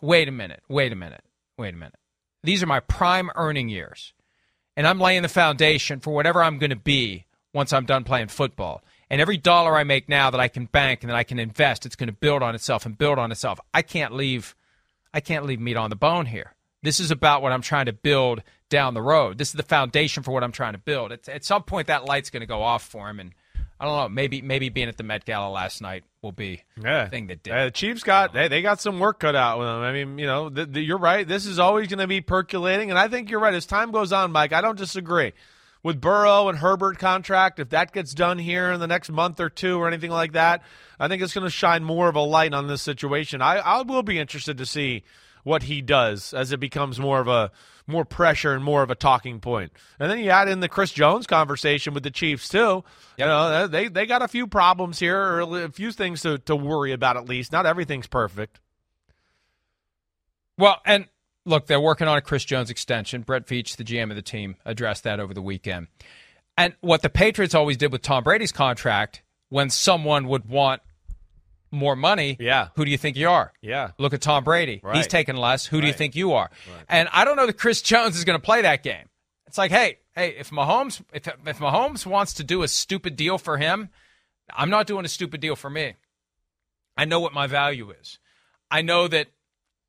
Speaker 2: These are my prime earning years, and I'm laying the foundation for whatever I'm going to be once I'm done playing football. And every dollar I make now that I can bank and that I can invest, it's going to build on itself and build on itself. I can't leave meat on the bone here. This is about what I'm trying to build down the road. This is the foundation for what I'm trying to build. At some point, that light's going to go off for him, and I don't know. Maybe being at the Met Gala last night will be the thing that did.
Speaker 6: The Chiefs they got some work cut out with them. I mean, you're right. This is always going to be percolating, and I think you're right. As time goes on, Mike, I don't disagree. With Burrow and Herbert contract, if that gets done here in the next month or two or anything like that, I think it's going to shine more of a light on this situation. I will be interested to see what he does as it becomes more pressure and more of a talking point. And then you add in the Chris Jones conversation with the Chiefs too. Yep. They got a few problems here, or a few things to worry about at least. Not everything's perfect.
Speaker 2: Well, and look, they're working on a Chris Jones extension. Brett Veach, the GM of the team, addressed that over the weekend. And what the Patriots always did with Tom Brady's contract, when someone would want more money, who do you think you are?
Speaker 6: Yeah.
Speaker 2: Look at Tom Brady.
Speaker 6: Right.
Speaker 2: He's taking less. Who do you think you are?
Speaker 6: Right.
Speaker 2: And I don't know that Chris Jones is going to play that game. It's like, hey, if Mahomes wants to do a stupid deal for him, I'm not doing a stupid deal for me. I know what my value is. I know that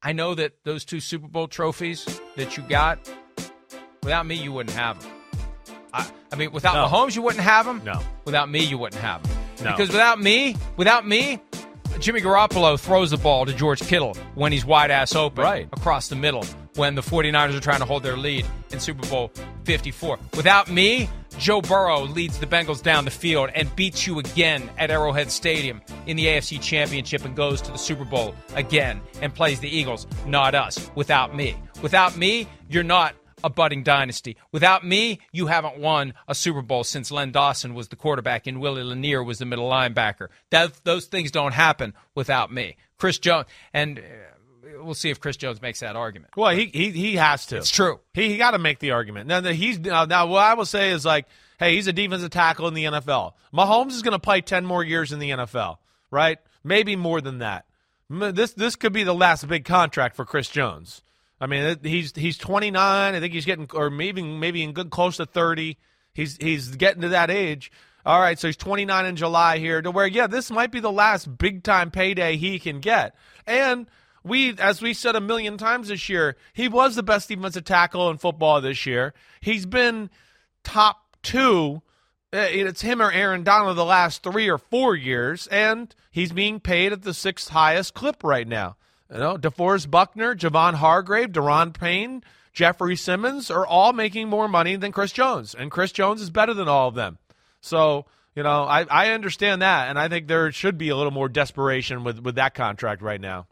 Speaker 2: I know that those 2 Super Bowl trophies that you got, without me, you wouldn't have them. I mean, without Mahomes, you wouldn't have them.
Speaker 6: No.
Speaker 2: Without me, you wouldn't have them.
Speaker 6: No.
Speaker 2: Because without me, Jimmy Garoppolo throws the ball to George Kittle when he's wide-ass open across the middle when the 49ers are trying to hold their lead in Super Bowl 54. Without me, Joe Burrow leads the Bengals down the field and beats you again at Arrowhead Stadium in the AFC Championship and goes to the Super Bowl again and plays the Eagles, not us. Without me. Without me, you're not a budding dynasty. Without me, you haven't won a Super Bowl since Len Dawson was the quarterback and Willie Lanier was the middle linebacker. Those things don't happen without me. Chris Jones, and we'll see if Chris Jones makes that argument.
Speaker 6: Well, he has to.
Speaker 2: It's true.
Speaker 6: He got to make the argument. Now what I will say is like, hey, he's a defensive tackle in the NFL. Mahomes is going to play 10 more years in the NFL, right? Maybe more than that. This could be the last big contract for Chris Jones. I mean, he's 29. I think he's getting, or maybe in good close to 30. He's getting to that age. All right, so he's 29 in July here, to where this might be the last big time payday he can get. And as we said a million times this year, he was the best defensive tackle in football this year. He's been top 2. It's him or Aaron Donald the last 3 or 4 years, and he's being paid at the 6th highest clip right now. DeForest Buckner, Javon Hargrave, Daron Payne, Jeffrey Simmons are all making more money than Chris Jones, and Chris Jones is better than all of them. So, I understand that, and I think there should be a little more desperation with that contract right now.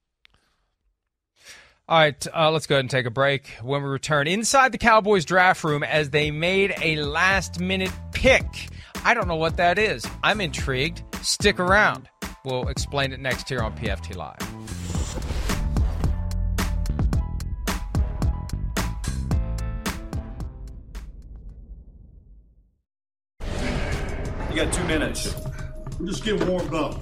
Speaker 2: All right, let's go ahead and take a break. When we return, inside the Cowboys draft room as they made a last-minute pick. I don't know what that is. I'm intrigued. Stick around. We'll explain it next here on PFT Live.
Speaker 11: You got 2 minutes.
Speaker 12: We're just getting warmed up.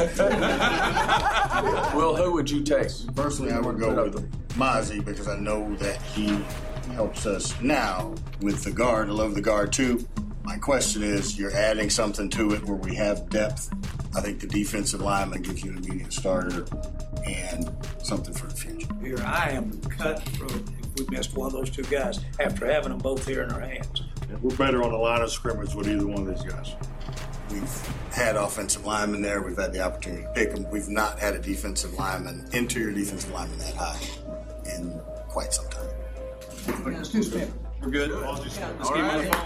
Speaker 11: Well, who would you take?
Speaker 12: Personally, I would go with Mozzie because I know that he helps us now with the guard. I love the guard too. My question is, you're adding something to it where we have depth. I think the defensive lineman gives you an immediate starter and something for the future.
Speaker 13: Here, I am cutthroat if we missed one of those 2 guys after having them both here in our hands.
Speaker 12: Yeah, we're better on the line of scrimmage with either one of these guys. We've had offensive linemen there. We've had the opportunity to pick them. We've not had a defensive lineman, interior defensive lineman that high in quite some time.
Speaker 11: We're good. Let's get him on the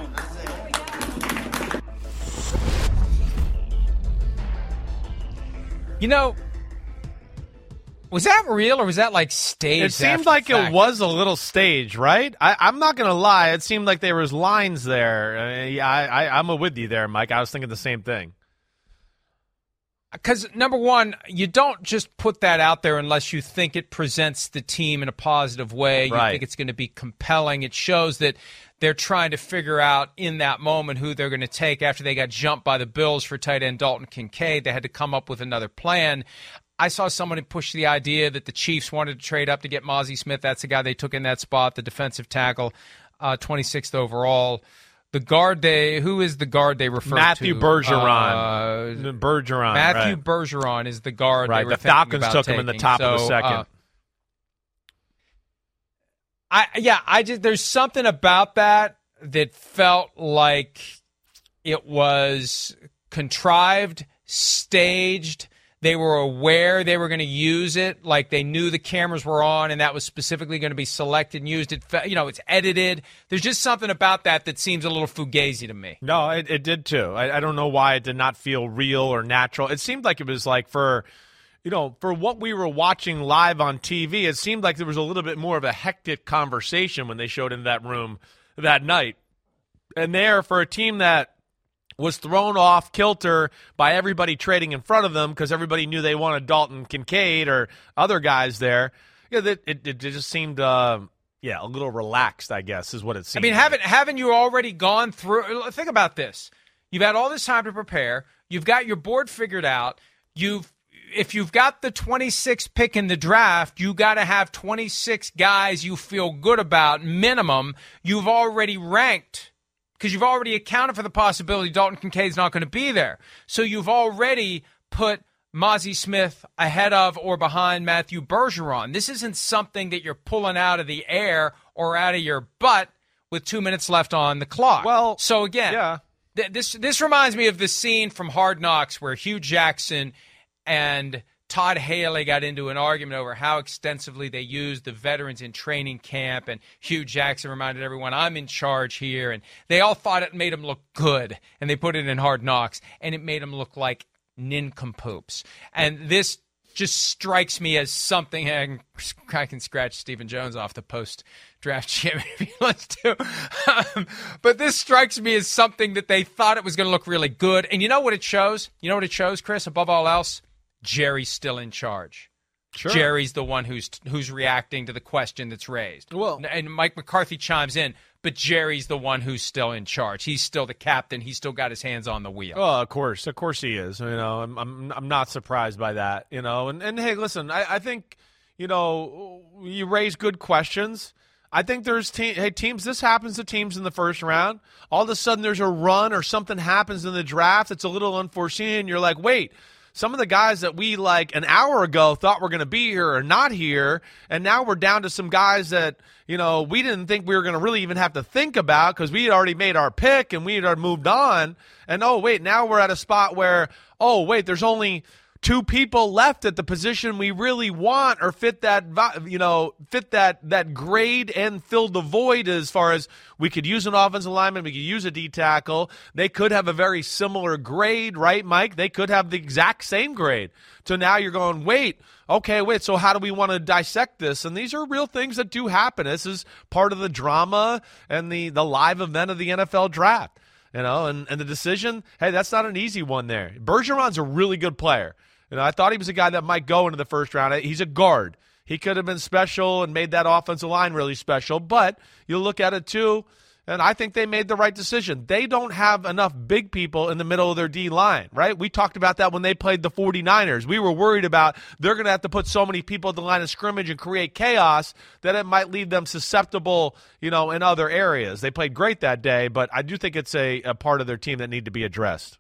Speaker 2: phone. Was that real or was that like staged?
Speaker 6: It seemed like it was a little staged, right? I'm not going to lie. It seemed like there was lines there. I'm with you there, Mike. I was thinking the same thing.
Speaker 2: Because, number one, you don't just put that out there unless you think it presents the team in a positive way. You think it's going to be compelling. It shows that they're trying to figure out in that moment who they're going to take after they got jumped by the Bills for tight end Dalton Kincaid. They had to come up with another plan. I saw someone push the idea that the Chiefs wanted to trade up to get Mozzie Smith. That's the guy they took in that spot, the defensive tackle, 26th overall. The guard who is the guard they refer
Speaker 6: Matthew
Speaker 2: to?
Speaker 6: Bergeron.
Speaker 2: Matthew Bergeron is the guard they were
Speaker 6: the
Speaker 2: thinking
Speaker 6: Falcons
Speaker 2: about
Speaker 6: took
Speaker 2: taking.
Speaker 6: him in the top of the second.
Speaker 2: There's something about that felt like it was contrived, staged. They were aware they were going to use it, like they knew the cameras were on and that was specifically going to be selected and used. It's edited. There's just something about that seems a little fugazi to me.
Speaker 6: No, it did too. I don't know why it did not feel real or natural. It seemed like it was like for what we were watching live on TV, it seemed like there was a little bit more of a hectic conversation when they showed in that room that night. And there, for a team that was thrown off kilter by everybody trading in front of them because everybody knew they wanted Dalton Kincaid or other guys there. It just seemed, a little relaxed, I guess, is what it seemed.
Speaker 2: I mean, haven't you already gone through? Think about this. You've had all this time to prepare. You've got your board figured out. If you've got the 26th pick in the draft, you got to have 26 guys you feel good about, minimum. You've already ranked, because you've already accounted for the possibility Dalton Kincaid's not going to be there. So you've already put Mazi Smith ahead of or behind Matthew Bergeron. This isn't something that you're pulling out of the air or out of your butt with 2 minutes left on the clock.
Speaker 6: Well,
Speaker 2: so again,
Speaker 6: yeah.
Speaker 2: This reminds me of the scene from Hard Knocks where Hugh Jackson and Todd Haley got into an argument over how extensively they used the veterans in training camp, and Hugh Jackson reminded everyone, I'm in charge here, and they all thought it made them look good, and they put it in Hard Knocks, and it made them look like nincompoops. And this just strikes me as something, I can scratch Stephen Jones off the post-draft chip if he wants to, but this strikes me as something that they thought it was going to look really good, and you know what it shows? You know what it shows, Chris, above all else? Jerry's still in charge. Sure. Jerry's the one who's reacting to the question that's raised.
Speaker 6: Well,
Speaker 2: and Mike McCarthy chimes in, but Jerry's the one who's still in charge. He's still the captain. He's still got his hands on the wheel.
Speaker 6: Oh, of course he is. You know, I'm not surprised by that. You know, and hey, listen, I think, you know, you raise good questions. I think there's teams. This happens to teams in the first round. All of a sudden, there's a run or something happens in the draft. It's a little unforeseen. You're like, wait. Some of the guys that we, like, an hour ago thought were going to be here are not here, and now we're down to some guys that, you know, we didn't think we were going to really even have to think about because we had already made our pick and we had already moved on. And, oh, wait, now we're at a spot where, oh, wait, there's only two people left at the position we really want or fit that, you know, fit that grade and fill the void as far as we could use an offensive lineman, we could use a D tackle. They could have a very similar grade, right, Mike? They could have the exact same grade. So now you're going, wait, so how do we want to dissect this? And these are real things that do happen. This is part of the drama and the live event of the NFL draft. You know, and the decision, hey, that's not an easy one there. Bergeron's a really good player. You know, I thought he was a guy that might go into the first round. He's a guard. He could have been special and made that offensive line really special. But you look at it, too, and I think they made the right decision. They don't have enough big people in the middle of their D-line, right? We talked about that when they played the 49ers. We were worried about they're going to have to put so many people at the line of scrimmage and create chaos that it might leave them susceptible, you know, in other areas. They played great that day, but I do think it's a part of their team that need to be addressed.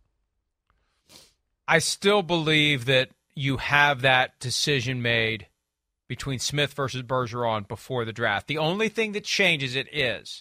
Speaker 2: I still believe that you have that decision made between Smith versus Bergeron before the draft. The only thing that changes it is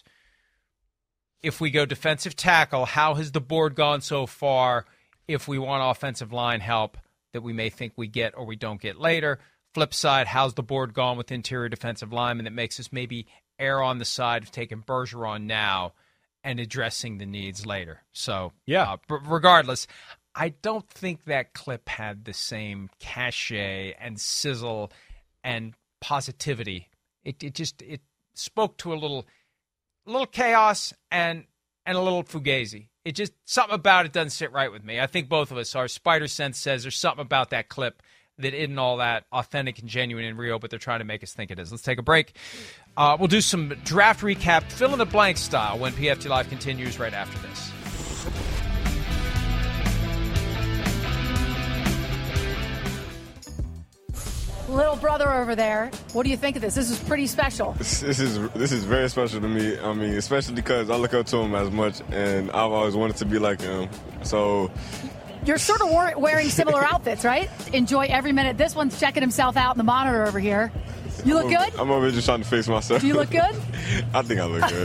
Speaker 2: if we go defensive tackle, how has the board gone so far if we want offensive line help that we may think we get or we don't get later? Flip side, how's the board gone with interior defensive linemen that makes us maybe err on the side of taking Bergeron now and addressing the needs later? So, yeah, regardless, I don't think that clip had the same cachet and sizzle and positivity. It spoke to a little chaos and a little fugazi. It just, something about it doesn't sit right with me. I think both of us, our spider sense says there's something about that clip that isn't all that authentic and genuine and real, but they're trying to make us think it is. Let's take a break. We'll do some draft recap, fill in the blank style when PFT Live continues right after this.
Speaker 14: Little brother over there, what do you think of this? This is pretty special.
Speaker 15: This is very special to me. I mean, especially because I look up to him as much, and I've always wanted to be like him. So
Speaker 14: you're sort of wearing similar outfits, right? Enjoy every minute. This one's checking himself out in the monitor over here. You look good?
Speaker 15: I'm over here just trying to fix myself.
Speaker 14: Do you look good?
Speaker 15: I think I look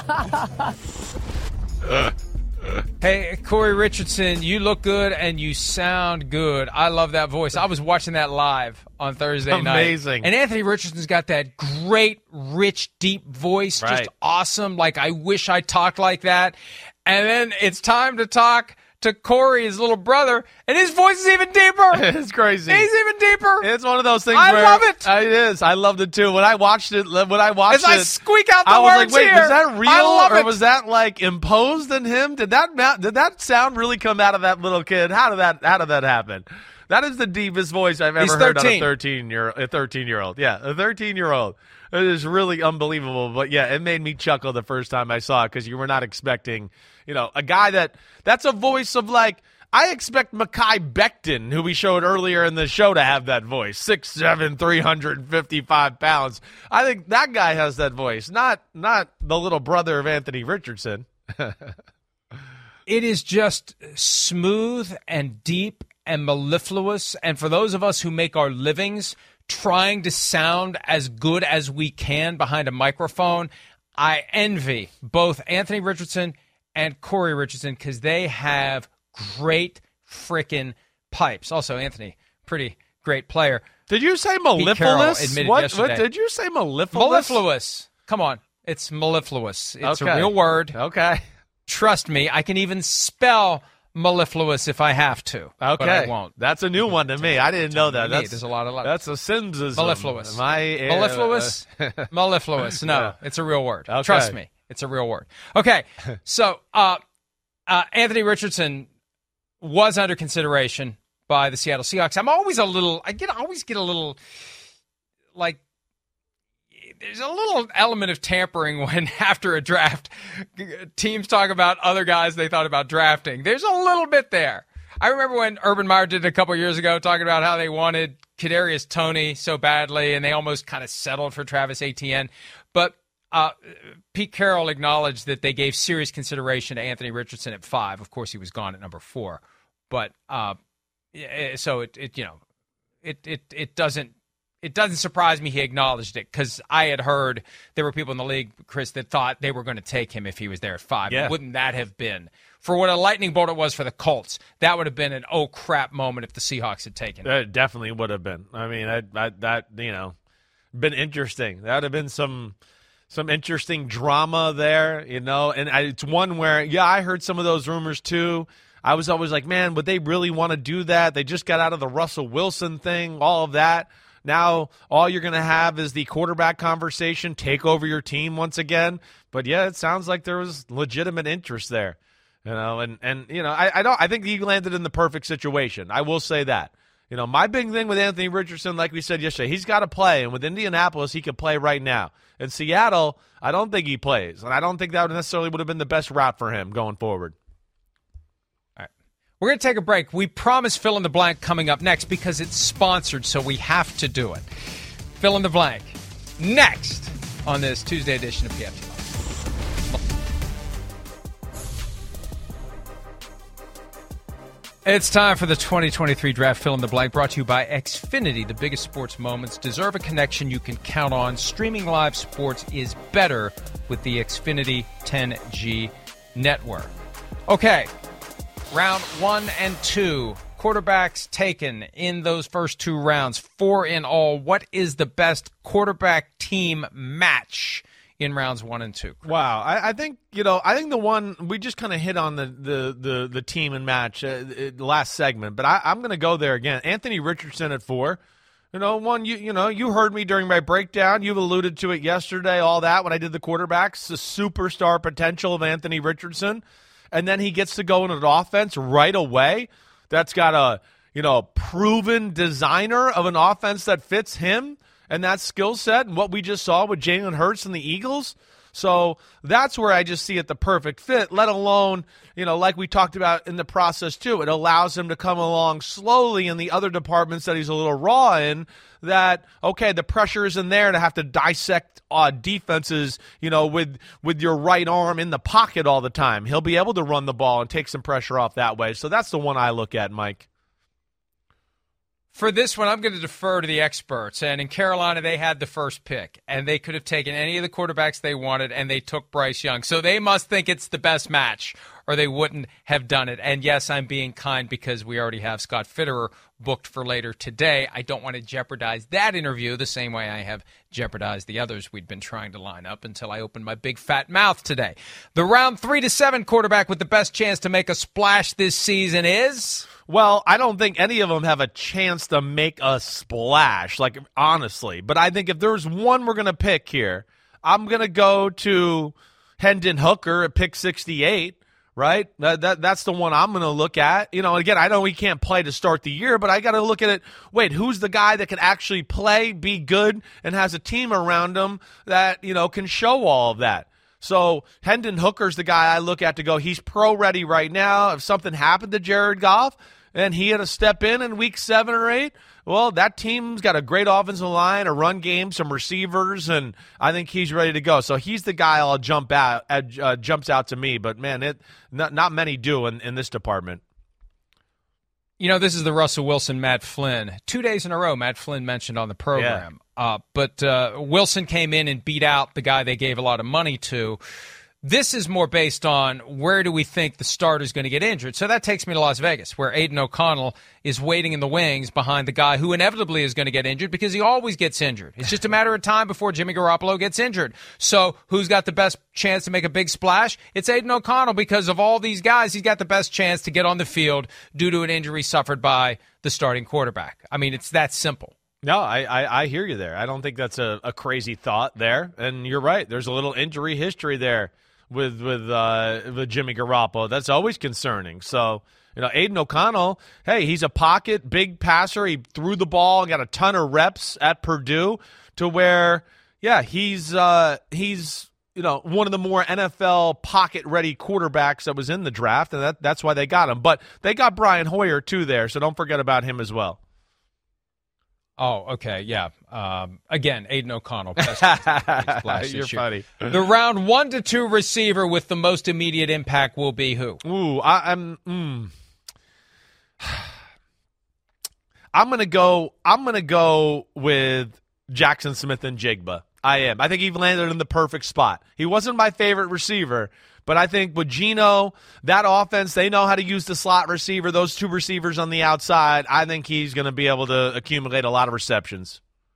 Speaker 15: good.
Speaker 2: Hey, Corey Richardson, you look good and you sound good. I love that voice. I was watching that live on Thursday night.
Speaker 6: Amazing.
Speaker 2: And Anthony Richardson's got that great, rich, deep voice. Right. Just awesome. Like, I wish I talked like that. And then it's time to talk to Corey, his little brother, and his voice is even deeper.
Speaker 6: It's crazy.
Speaker 2: He's even deeper.
Speaker 6: It's one of those things
Speaker 2: I
Speaker 6: where
Speaker 2: love it.
Speaker 6: It is. I loved it too. When I watched it,
Speaker 2: as I squeak out the
Speaker 6: I was
Speaker 2: words
Speaker 6: like, wait,
Speaker 2: here,
Speaker 6: was that real
Speaker 2: I love
Speaker 6: or
Speaker 2: it.
Speaker 6: was that like imposed in him? Did that sound really come out of that little kid? How did that happen? That is the deepest voice I've ever heard on a 13-year-old. Yeah, a 13-year-old. It is really unbelievable. But yeah, it made me chuckle the first time I saw it because you were not expecting, you know, a guy that's a voice of like, I expect Mekhi Becton, who we showed earlier in the show, to have that voice. 6'7", 355 pounds. I think that guy has that voice, not the little brother of Anthony Richardson.
Speaker 2: It is just smooth and deep and mellifluous. And for those of us who make our livings trying to sound as good as we can behind a microphone, I envy both Anthony Richardson and Corey Richardson because they have great freaking pipes. Also, Anthony, pretty great player.
Speaker 6: Did you say mellifluous? What did you say mellifluous?
Speaker 2: Mellifluous. Come on. It's mellifluous. It's a real word.
Speaker 6: Okay.
Speaker 2: Trust me, I can even spell mellifluous if I have to.
Speaker 6: Okay.
Speaker 2: But I won't.
Speaker 6: That's a new one to me. I didn't know that.
Speaker 2: There's a lot of
Speaker 6: That's a Simsism.
Speaker 2: Mellifluous.
Speaker 6: Mellifluous?
Speaker 2: Mellifluous. No,
Speaker 6: Yeah.
Speaker 2: It's a real word.
Speaker 6: Okay.
Speaker 2: Trust me. It's a real word. Okay. So, Anthony Richardson was under consideration by the Seattle Seahawks. I always get a little like, there's a little element of tampering when after a draft, teams talk about other guys they thought about drafting. There's a little bit there. I remember when Urban Meyer did it a couple years ago, talking about how they wanted Kadarius Toney so badly, and they almost kind of settled for Travis Etienne. But Pete Carroll acknowledged that they gave serious consideration to Anthony Richardson at 5. Of course, he was gone at number 4. But so it doesn't surprise me he acknowledged it, because I had heard there were people in the league, Chris, that thought they were going to take him if he was there at 5.
Speaker 6: Yeah.
Speaker 2: Wouldn't that have been, for what a lightning bolt it was for the Colts, that would have been an oh crap moment if the Seahawks had taken him.
Speaker 6: It definitely would have been. I mean, that been interesting. That would have been some interesting drama there, and it's one where, I heard some of those rumors too. I was always like, man, would they really want to do that? They just got out of the Russell Wilson thing, all of that. Now all you're going to have is the quarterback conversation take over your team once again. But yeah, it sounds like there was legitimate interest there, I think he landed in the perfect situation. I will say that. My big thing with Anthony Richardson, like we said yesterday, he's got to play, and with Indianapolis, he can play right now. In Seattle, I don't think he plays, and I don't think that necessarily would have been the best route for him going forward.
Speaker 2: We're going to take a break. We promise fill in the blank coming up next because it's sponsored, so we have to do it. Fill in the blank next on this Tuesday edition of PFT Live. It's time for the 2023 Draft Fill in the Blank, brought to you by Xfinity. The biggest sports moments deserve a connection you can count on. Streaming live sports is better with the Xfinity 10G network. Okay. Round 1 and 2, quarterbacks taken in those first 2 rounds, 4 in all. What is the best quarterback team match in rounds 1 and 2?
Speaker 6: Wow, I think the one we just kind of hit on the team and match last segment, but I'm going to go there again. Anthony Richardson at 4. You heard me during my breakdown. You've alluded to it yesterday. All that when I did the quarterbacks, the superstar potential of Anthony Richardson. And then he gets to go into an offense right away that's got a proven designer of an offense that fits him and that skill set and what we just saw with Jalen Hurts and the Eagles. So that's where I just see it the perfect fit, let alone, like we talked about in the process too, it allows him to come along slowly in the other departments that he's a little raw in, that, okay, the pressure isn't there to have to dissect defenses, with your right arm in the pocket all the time. He'll be able to run the ball and take some pressure off that way. So that's the one I look at, Mike.
Speaker 2: For this one, I'm going to defer to the experts. And in Carolina, they had the first pick, and they could have taken any of the quarterbacks they wanted, and they took Bryce Young. So they must think it's the best match, or they wouldn't have done it. And yes, I'm being kind because we already have Scott Fitterer booked for later today. I don't want to jeopardize that interview the same way I have jeopardized the others we'd been trying to line up until I opened my big fat mouth today. The round 3 to 7 quarterback with the best chance to make a splash this season is...
Speaker 6: Well, I don't think any of them have a chance to make a splash, honestly. But I think if there's one we're going to pick here, I'm going to go to Hendon Hooker at pick 68, right? That's the one I'm going to look at. Again, I know he can't play to start the year, but I got to look at it. Wait, who's the guy that can actually play, be good, and has a team around him that, can show all of that? So Hendon Hooker's the guy I look at to go, he's pro-ready right now. If something happened to Jared Goff and he had to step in week 7 or 8, well, that team's got a great offensive line, a run game, some receivers, and I think he's ready to go. So he's the guy I'll jumps out to me. But, man, not many do in this department.
Speaker 2: This is the Russell Wilson, Matt Flynn. 2 days in a row, Matt Flynn mentioned on the program. Yeah. But Wilson came in and beat out the guy they gave a lot of money to. This is more based on where do we think the starter's going to get injured. So that takes me to Las Vegas, where Aiden O'Connell is waiting in the wings behind the guy who inevitably is going to get injured because he always gets injured. It's just a matter of time before Jimmy Garoppolo gets injured. So who's got the best chance to make a big splash? It's Aiden O'Connell because of all these guys. He's got the best chance to get on the field due to an injury suffered by the starting quarterback. I mean, it's that simple.
Speaker 6: No, I hear you there. I don't think that's a crazy thought there. And you're right. There's a little injury history there with Jimmy Garoppolo. That's always concerning. So, Aiden O'Connell, hey, he's a pocket big passer. He threw the ball and got a ton of reps at Purdue to where, yeah, he's one of the more NFL pocket-ready quarterbacks that was in the draft, and that's why they got him. But they got Brian Hoyer, too, there, so don't forget about him as well.
Speaker 2: Oh, okay, yeah. Again, Aiden O'Connell. Best
Speaker 6: You're funny.
Speaker 2: The round 1 to 2 receiver with the most immediate impact will be who?
Speaker 6: Ooh, I'm gonna go with Jackson Smith and Jigba. I am. I think he landed in the perfect spot. He wasn't my favorite receiver, but I think with Geno, that offense, they know how to use the slot receiver, those two receivers on the outside. I think he's going to be able to accumulate a lot of receptions.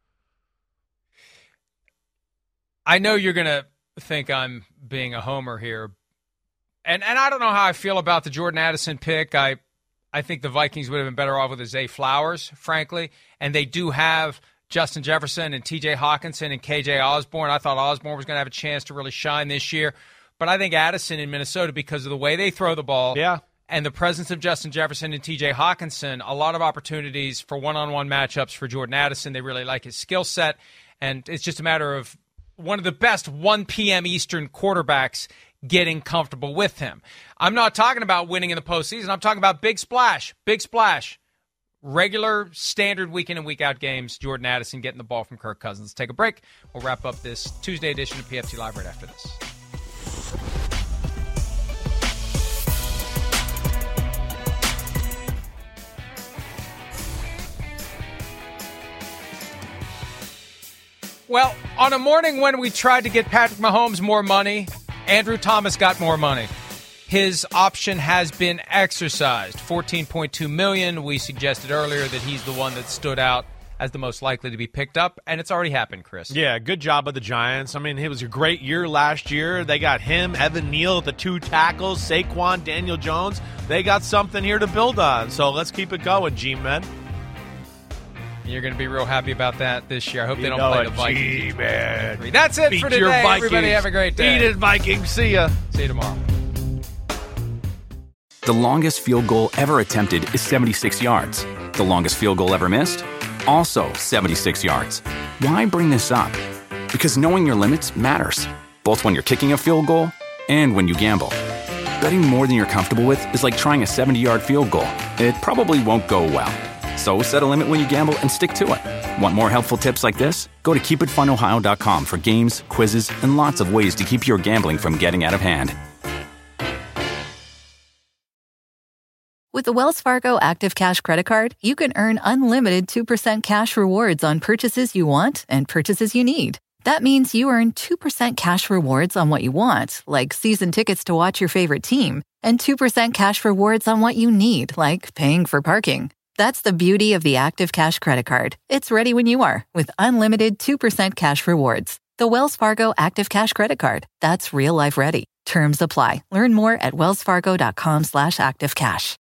Speaker 2: I know you're going to think I'm being a homer here, and I don't know how I feel about the Jordan Addison pick. I think the Vikings would have been better off with a Zay Flowers, frankly, and they do have Justin Jefferson and T.J. Hawkinson and K.J. Osborne. I thought Osborne was going to have a chance to really shine this year. But I think Addison in Minnesota, because of the way they throw the ball and the presence of Justin Jefferson and T.J. Hawkinson, a lot of opportunities for one-on-one matchups for Jordan Addison. They really like his skill set, and it's just a matter of one of the best 1 p.m. Eastern quarterbacks getting comfortable with him. I'm not talking about winning in the postseason. I'm talking about big splash, regular, standard week in and week out games. Jordan Addison getting the ball from Kirk Cousins. Let's take a break. We'll wrap up this Tuesday edition of PFT Live right after this. Well, on a morning when we tried to get Patrick Mahomes more money, Andrew Thomas got more money. His option has been exercised. $14.2 million. We suggested earlier that he's the one that stood out as the most likely to be picked up, and it's already happened, Chris.
Speaker 6: Yeah, good job of the Giants. I mean, it was a great year last year. They got him, Evan Neal, the 2 tackles, Saquon, Daniel Jones. They got something here to build on, so let's keep it going, G-Men.
Speaker 2: You're going to be real happy about that this year. I hope they don't play the Vikings.
Speaker 6: G-Man.
Speaker 2: That's it for today. Everybody have a great day.
Speaker 6: Beat it, Vikings. See ya.
Speaker 2: See you tomorrow.
Speaker 1: The longest field goal ever attempted is 76 yards. The longest field goal ever missed? Also 76 yards. Why bring this up? Because knowing your limits matters, both when you're kicking a field goal and when you gamble. Betting more than you're comfortable with is like trying a 70-yard field goal. It probably won't go well. So set a limit when you gamble and stick to it. Want more helpful tips like this? Go to keepitfunohio.com for games, quizzes, and lots of ways to keep your gambling from getting out of hand.
Speaker 9: With the Wells Fargo Active Cash Credit Card, you can earn unlimited 2% cash rewards on purchases you want and purchases you need. That means you earn 2% cash rewards on what you want, like season tickets to watch your favorite team, and 2% cash rewards on what you need, like paying for parking. That's the beauty of the Active Cash Credit Card. It's ready when you are, with unlimited 2% cash rewards. The Wells Fargo Active Cash Credit Card. That's real life ready. Terms apply. Learn more at wellsfargo.com/activecash.